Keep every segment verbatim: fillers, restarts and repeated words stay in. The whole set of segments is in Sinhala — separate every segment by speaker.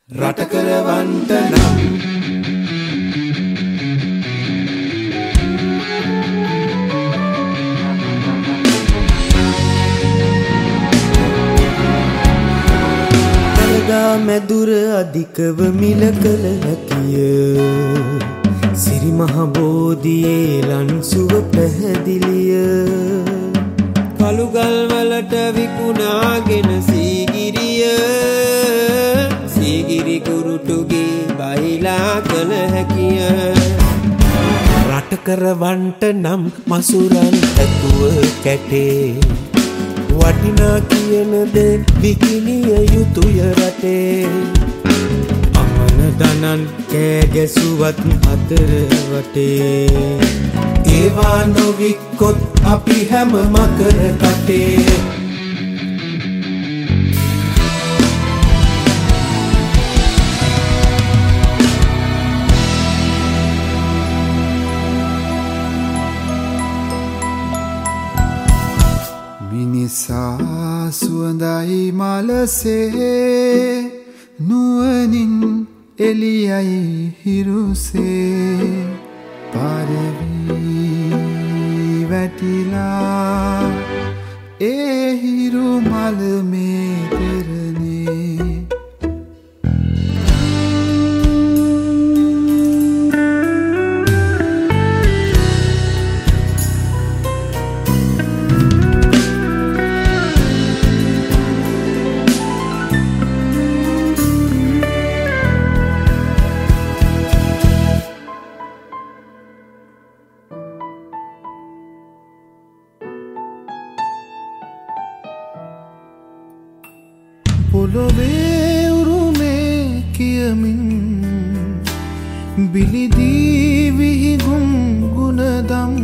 Speaker 1: රට කරවන්ට නම්
Speaker 2: දරදා මැදුර අධිකව මිල කළ හැකිය සිරි මහ බෝධියේ ලන්සුව පැහැදිලිය
Speaker 3: කළුගල් වලට විකුණාගෙන සීගිරිය සීගිරි කුරුටුගේ බයිලා කළ හැකිය
Speaker 2: රට කරවන්ට නම් මසුරන් ඇතුව කැටේ වටිනා කියන දේ විකිනිය යුතුය රටේ අමන දනන් කෑ ගැසුවත් අතර වටේ ඒවා නොවික්කොත් අපි හැම මකර කටේ
Speaker 4: මිනිසා සුවඳයි මලසේ නුවණින් එළියයි හිරුසේ පාරවි වැටිලා ඒ හිරු මල මේ පෙරනේ පොළොවේ උරුමේ කියමින් බිලිදී විහිගුම් ගුණදම්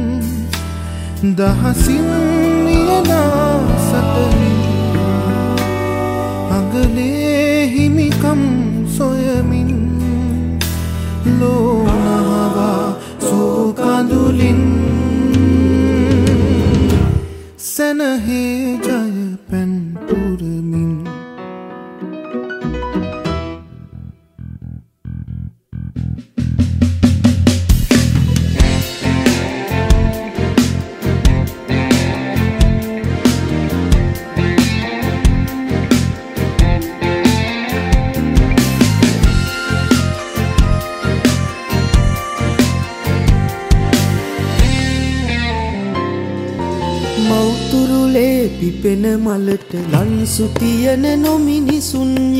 Speaker 4: දහසින් නියනා සටමින් අගලේ හිමිකම් සොයමින් ලෝනහවා සෝකඳුලින් සැනහේ ජය පැන් පුරමින්
Speaker 2: මෞතුරුලේ පිපෙන මලට ලන්සු තියන නොමිනිසුන්ය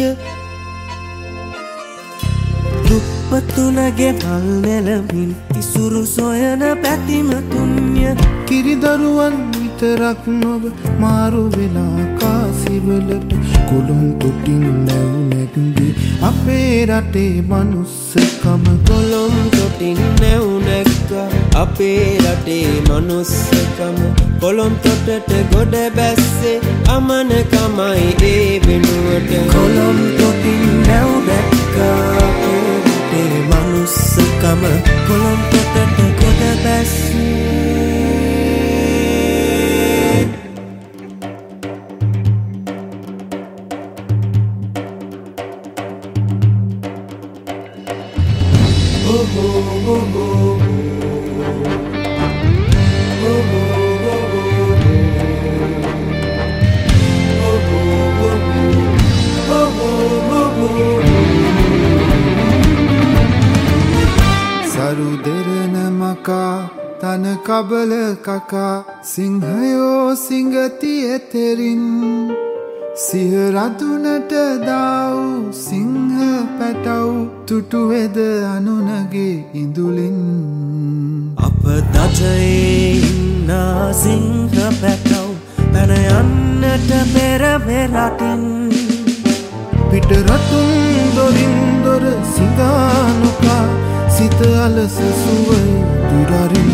Speaker 2: දුප්පතුනගේ මල් නෙලමින් ඉසුරු සොයන පැතිමතුන්ය
Speaker 4: කිරිදරුවන් විතරක් නොව මාරු වෙලා කාසිවලට කොළුම් තොටින් නැව් නැග්දී අපේ රටේ මනුස්සකම
Speaker 3: කොළොම් තොටින් නැව් නැග්ගා අපේ රටේ මනුස්සකම කොළොම් තොටට ගොඩ බැස්සේ අමනකමයි ඒ වෙනුවට
Speaker 2: කොළොම් තොටින් නැව් නැග්ගා අපේ රටේ මනුස්සකම කොළොම් තොටට ගොඩ බැස්සේ
Speaker 4: සරු දෙරන මකා තන කබල කකා සිංහයෝ සිංගති එතෙරින් සිහරදුනට දාව් සිංහ පැටව් තුටුවෙද අනුනගේ ඉඳුලින්
Speaker 2: අප දජයේ ඉන්නා සිංහ පැටව් පැන යන්නට පෙර පෙරටින්
Speaker 4: පිට රතුන් දොරින් දොර සිඟානුකා සිත අලස සුවය දුරරින්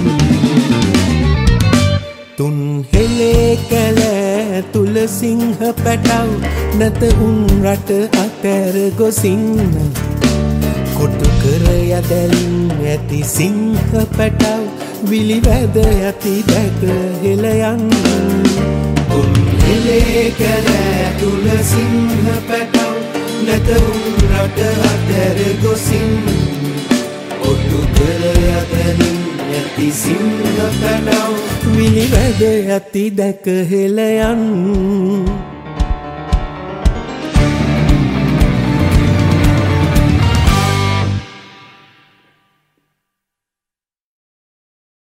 Speaker 2: තුන් හෙලේ කැලෑ තුල සිංහ පැටව් නැත උන් රට අතැර ගොසින්න කොටු කර යදැලින් ඇති සිංහ පැටව් විලි වැද යති දැක හෙලයන්
Speaker 1: උන් හෙලේ කැලෑ තුල සිංහ පැටව් නැත උන් රට අතර ගොසින් කොටු කර යතනින් ඇති සිංහ පැටව්
Speaker 2: විනිවැද ඇති දැක හෙළ යන්